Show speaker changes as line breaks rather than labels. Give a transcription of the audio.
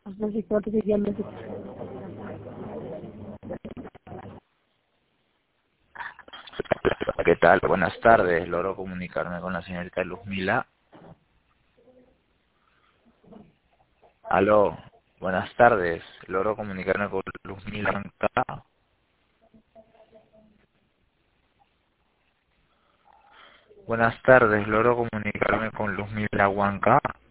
¿Qué tal? Buenas tardes. Logro comunicarme con la señorita Luzmila. Aló. Buenas tardes. Logro comunicarme con Luzmila Huanca. Buenas tardes. Logro comunicarme con Luzmila Huanca.